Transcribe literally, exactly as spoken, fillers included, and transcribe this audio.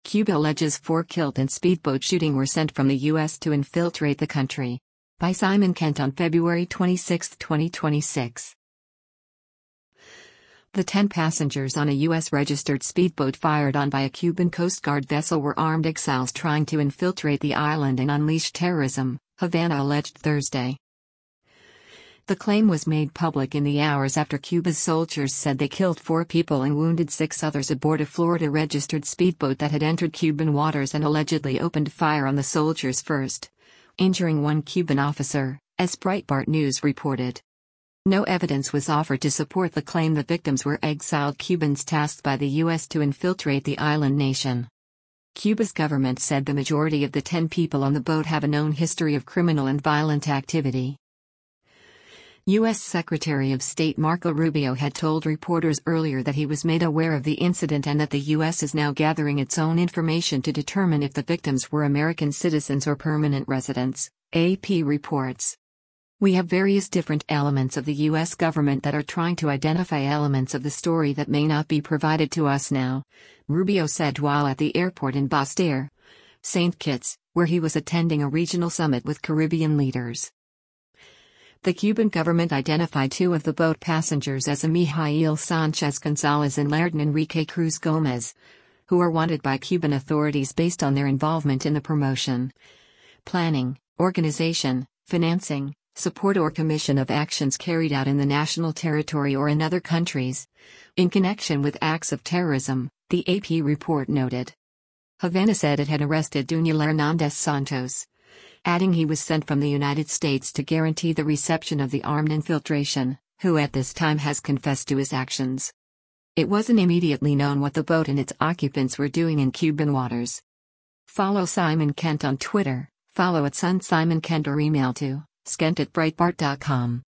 Cuba alleges four killed in speedboat shooting were sent from the U S to infiltrate the country. By Simon Kent on February twenty-sixth, twenty twenty-six. The ten passengers on a U S-registered speedboat fired on by a Cuban Coast Guard vessel were armed exiles trying to infiltrate the island and unleash terrorism, Havana alleged Thursday. The claim was made public in the hours after Cuba's soldiers said they killed four people and wounded six others aboard a Florida-registered speedboat that had entered Cuban waters and allegedly opened fire on the soldiers first, injuring one Cuban officer, as Breitbart News reported. No evidence was offered to support the claim the victims were exiled Cubans tasked by the U S to infiltrate the island nation. Cuba's government said the majority of the ten people on the boat have a known history of criminal and violent activity. U S Secretary of State Marco Rubio had told reporters earlier that he was made aware of the incident and that the U S is now gathering its own information to determine if the victims were American citizens or permanent residents, A P reports. We have various different elements of the U S government that are trying to identify elements of the story that may not be provided to us now, Rubio said while at the airport in Bastir, Saint Kitts, where he was attending a regional summit with Caribbean leaders. The Cuban government identified two of the boat passengers as Mijail Sanchez Gonzalez and Lerton Enrique Cruz Gomez, who are wanted by Cuban authorities based on their involvement in the promotion, planning, organization, financing, support or commission of actions carried out in the national territory or in other countries, in connection with acts of terrorism, the A P report noted. Havana said it had arrested Daniel Hernandez Santos, adding he was sent from the United States to guarantee the reception of the armed infiltration, who at this time has confessed to his actions. It wasn't immediately known what the boat and its occupants were doing in Cuban waters. Follow Simon Kent on Twitter, follow at Sun Simon Kent or email to skent at breitbart dot com.